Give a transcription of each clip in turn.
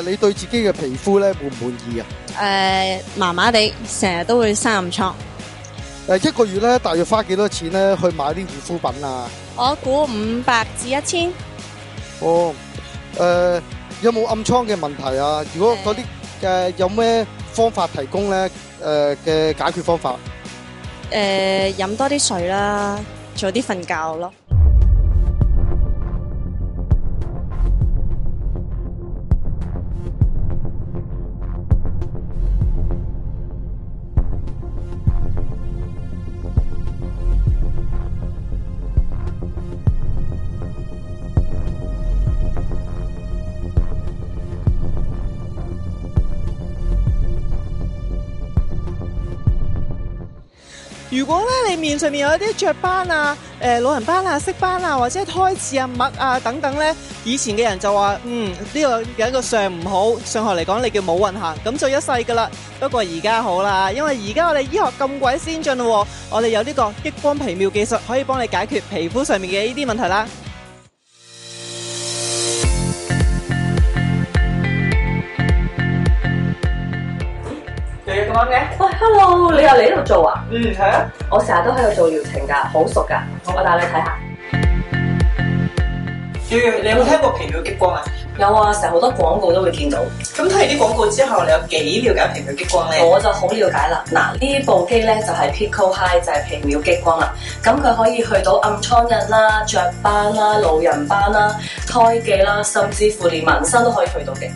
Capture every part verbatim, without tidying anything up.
你對自己嘅皮膚咧滿唔滿意啊？ 誒，麻麻地，成日都會生暗瘡。 誒，一個月咧大約花幾多錢咧去買啲護膚品啊？ 我估五百至一千。 哦，誒，有冇暗瘡嘅問題啊？如果嗰啲誒有咩方法提供咧？誒嘅解決方法？ 誒，飲多啲水啦，早啲瞓覺咯。 如果咧你面上面有一啲雀斑啊、誒、呃、老人斑啊、色斑啊，或者係胎刺啊、癦啊等等咧，以前嘅人就話嗯呢、呢個有一個相唔好，上學嚟講你叫冇運行，咁就一世噶啦。不過而家好啦，因為而家我哋醫學咁鬼先進咯，我哋有呢個激光皮秒技術，可以幫你解決皮膚上面嘅呢啲問題啦。 嘅，喂 ，hello， 你又嚟呢度做啊？ 嗯，係啊， 我成日都喺度做療程㗎，好熟㗎，我帶你睇下。 你你有冇聽過皮秒激光啊？ 有啊，成日好多廣告都會見到。 咁睇完啲廣告之後，你有幾了解皮秒激光咧？ 我就好了解啦。嗱，呢部機咧就係 Pico High， 就係皮秒激光啦。咁佢可以去到暗瘡印啦、雀斑啦、老人斑啦、胎記啦，甚至乎連紋身都可以去到嘅。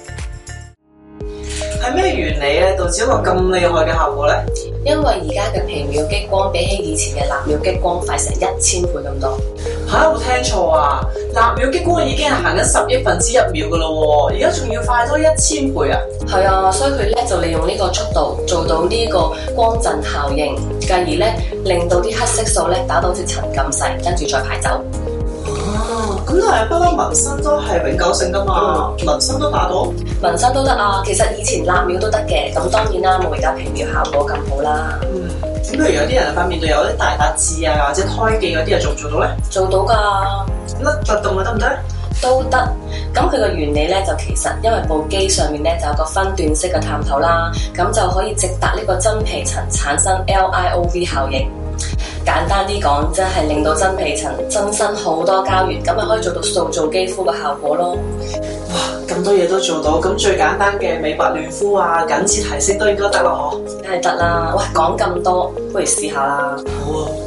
係咩原理咧，導致一個咁厲害嘅效果咧？ 因為而家嘅皮秒激光比起以前嘅蠟秒激光快成一千倍咁多。 嚇，有冇聽錯啊？蠟秒激光已經係行緊十億分之一秒噶咯喎，而家仲要快多一千倍啊！ 係啊，所以佢咧就利用呢個速度做到呢個光陣效應，繼而咧令到啲黑色素咧打到隻塵咁細，跟住再排走。 哦，咁但係不嬲紋身都係永久性噶嘛，紋、嗯、身都打到？ 紋身都得啊，其實以前蠟秒都得嘅，咁當然啦，冇而家皮秒效果咁好啦。 嗯，咁譬如有啲人塊面度有啲大笪痣啊，或者胎記嗰啲，又做唔做到咧？ 做到㗎， 甩突動啊，得唔得？ 都得。咁佢個原理咧就其實因為部機上面咧就有個分段式嘅探頭啦，咁就可以直達呢個真皮層產生 L I O V 效應。簡單啲講，即係令到真皮層增生好多膠原，咁咪可以做到塑造肌膚嘅效果咯。 哇，咁多嘢都做到，咁最簡單嘅美白嫩膚啊、緊緻提色都應該得咯，嗬？ 梗係得啦。喂，講咁多，不如試下啦。 好啊。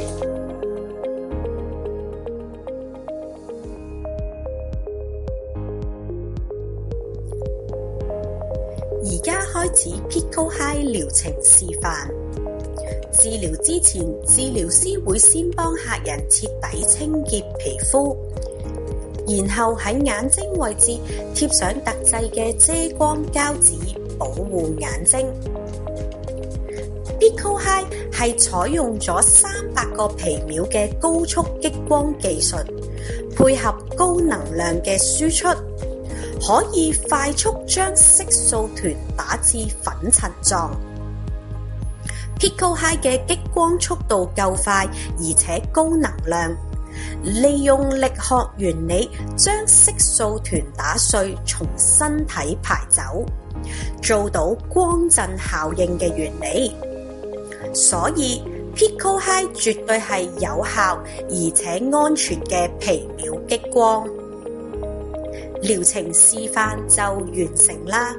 而家開始 Pico High 療程示範。治療之前，治療師會先幫客人徹底清潔皮膚，然後喺眼睛位置貼上特製嘅遮光膠紙，保護眼睛。Pico High 係採用咗三百個皮秒嘅高速激光技術，配合高能量嘅輸出，可以快速將色素團打至粉塵狀。Pico High 嘅激光速度夠快，而且高能量，利用力學原理將色素團打碎，從身體排走，做到光陣效應嘅原理。所以 Pico High 絕對係有效而且安全嘅皮秒激光。療程示範就完成啦。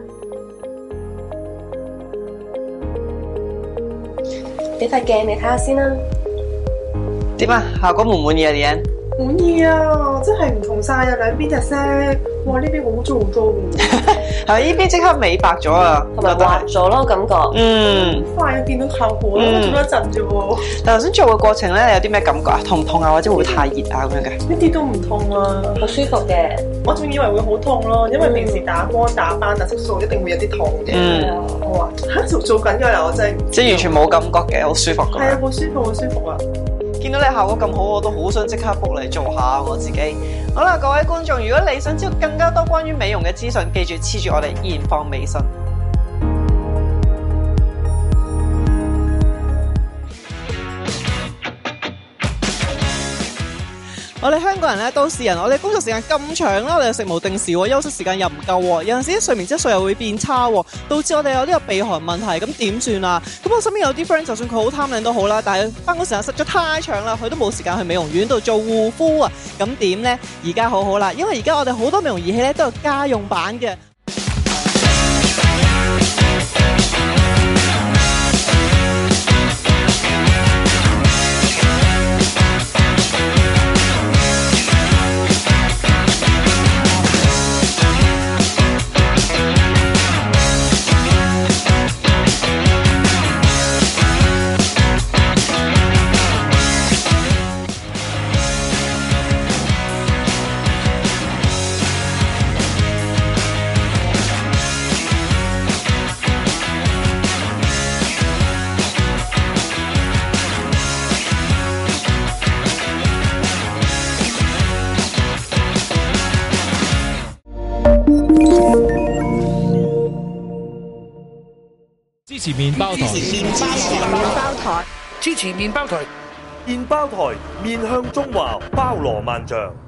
俾塊鏡你睇下先啦。 點啊？效果滿唔滿意啊？李欣？ 滿意啊！真係唔同晒啊，兩邊隻色，哇！呢邊好做好多喎。 係咪呢邊即刻美白咗啊？ 同埋滑咗咯，感覺。 嗯。 好快啊！見到效果啦，做咗一陣啫喎。 但頭先做嘅過程咧，你有啲咩感覺啊？痛唔痛啊？或者會唔會太熱啊？咁樣嘅？ 一啲都唔痛啊， 好舒服嘅。我仲以為會好痛咯，因為平時打光打斑打色素一定會有啲痛嘅。 嗯。 我話嚇做做緊㗎啦，我真係。 即係完全冇感覺嘅，好舒服㗎。 係啊，好舒服，好舒服啊！ 見到你效果咁好，我都好想即刻 book 嚟做下我自己。好啦，各位觀眾，如果你想知道更加多關於美容嘅資訊，記住黐住我哋現況微信。 我哋香港人咧都市人，我哋工作時間咁長啦，我哋又食無定時喎，休息時間又唔夠喎，有陣時啲睡眠質素又會變差喎，導致我哋有呢個鼻鼾問題，咁點算啊？咁我身邊有啲 friend， 就算佢好貪靚都好啦，但係翻工時間實在太長啦，佢都冇時間去美容院度做護膚啊，咁點呢？而家好好啦，因為而家我哋好多美容儀器咧都有家用版嘅。 支持麵包台， 包台， 支持麵包台，麵包台面向中華，包羅萬象。